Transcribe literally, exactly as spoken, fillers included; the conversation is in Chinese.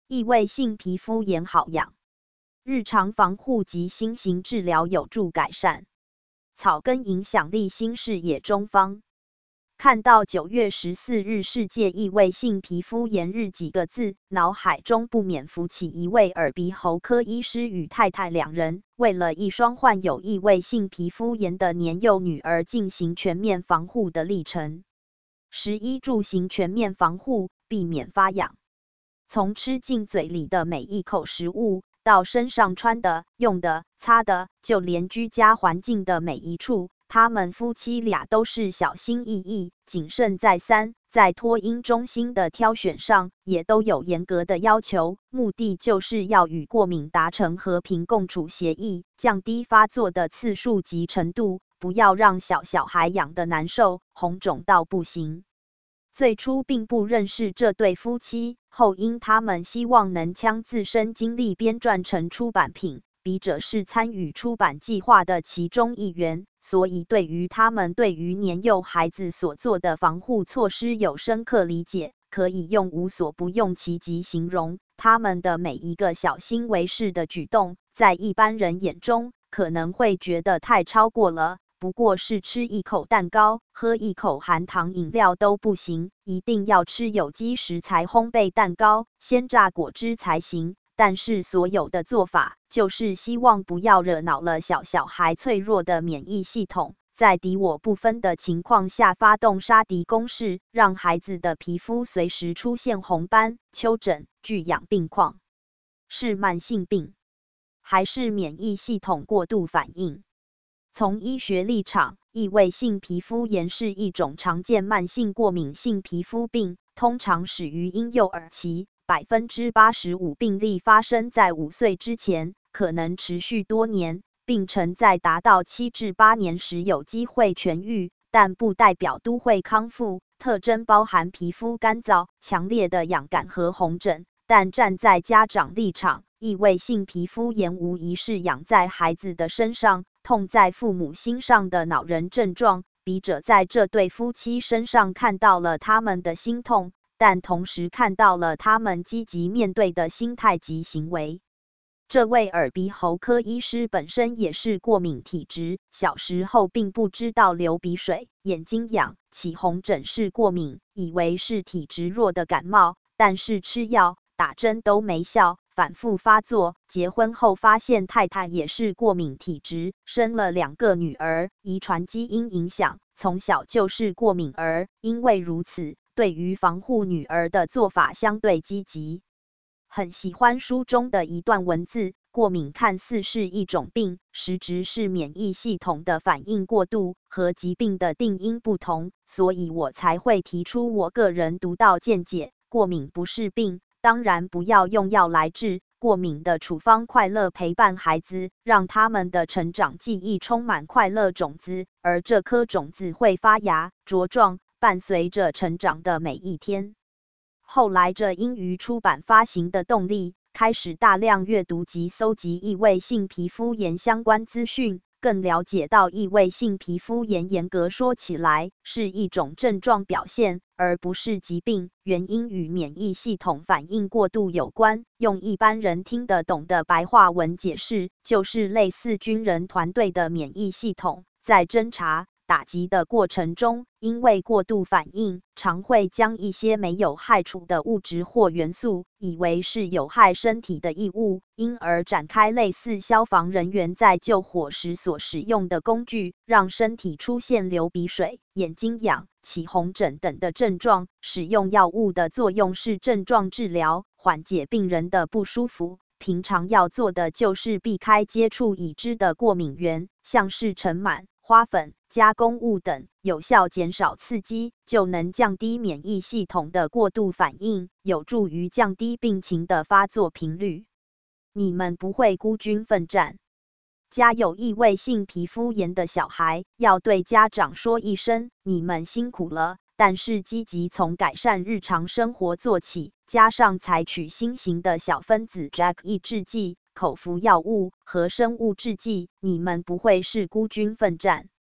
异位性皮肤炎好养，日常防护及新型治疗有助改善。草根影响力新视野中方。看到九月十四日世界异位性皮肤炎日几个字，脑海中不免浮起一位耳鼻喉科医师与太太两人为了一双患有异位性皮肤炎的年幼女儿进行全面防护的历程。十一住行全面防护，避免发痒。从吃进嘴里的每一口食物，到身上穿的、用的、擦的，就连居家环境的每一处，他们夫妻俩都是小心翼翼、谨慎再三，在托婴中心的挑选上也都有严格的要求，目的就是要与过敏达成和平共处协议，降低发作的次数及程度，不要让小小孩痒得难受、红肿到不行。最初并不认识这对夫妻，后因他们希望能将自身经历编撰成出版品，笔者是参与出版计划的其中一员，所以对于他们对于年幼孩子所做的防护措施有深刻理解，可以用无所不用其极形容。他们的每一个小心为是的举动，在一般人眼中可能会觉得太超过了，不过是吃一口蛋糕、喝一口含糖饮料都不行，一定要吃有机食材烘焙蛋糕、鲜榨果汁才行。但是所有的做法，就是希望不要惹恼了小小孩脆弱的免疫系统，在敌我不分的情况下发动杀敌攻势，让孩子的皮肤随时出现红斑、丘疹、剧痒病况。是慢性病，还是免疫系统过度反应？从医学立场，异位性皮肤炎是一种常见慢性过敏性皮肤病，通常始于婴幼儿期， 百分之八十五 病例发生在五岁之前，可能持续多年，病程在达到七至八年时有机会痊愈，但不代表都会康复。特征包含皮肤干燥、强烈的痒感和红疹，但站在家长立场，异位性皮肤炎无疑是痒在孩子的身上，痛在父母心上的恼人症状。笔者在这对夫妻身上看到了他们的心痛，但同时看到了他们积极面对的心态及行为。这位耳鼻喉科医师本身也是过敏体质，小时候并不知道流鼻水、眼睛痒、起红疹是过敏，以为是体质弱的感冒，但是吃药、打针都没效，反复发作。结婚后发现太太也是过敏体质，生了两个女儿，遗传基因影响，从小就是过敏儿。因为如此，对于防护女儿的做法相对积极。很喜欢书中的一段文字，过敏看似是一种病，实质是免疫系统的反应过度，和疾病的定因不同，所以我才会提出我个人独到见解，过敏不是病，当然不要用药来治，过敏的处方快乐陪伴孩子，让他们的成长记忆充满快乐种子，而这颗种子会发芽、茁壮，伴随着成长的每一天。后来这因于出版发行的动力，开始大量阅读及搜集异位性皮肤炎相关资讯，更了解到异位性皮肤炎严格说起来是一种症状表现，而不是疾病，原因与免疫系统反应过度有关。用一般人听得懂的白话文解释，就是类似军人团队的免疫系统，在侦查打击的过程中，因为过度反应，常会将一些没有害处的物质或元素，以为是有害身体的异物，因而展开类似消防人员在救火时所使用的工具，让身体出现流鼻水、眼睛痒、起红疹等的症状。使用药物的作用是症状治疗，缓解病人的不舒服。平常要做的就是避开接触已知的过敏源，像是尘螨、花粉、加工物等，有效减少刺激，就能降低免疫系统的过度反应，有助于降低病情的发作频率。你们不会孤军奋战。家有异位性皮肤炎的小孩，要对家长说一声，你们辛苦了。但是积极从改善日常生活做起，加上采取新型的小分子 J A K 抑制剂、口服药物和生物制剂，你们不会是孤军奋战。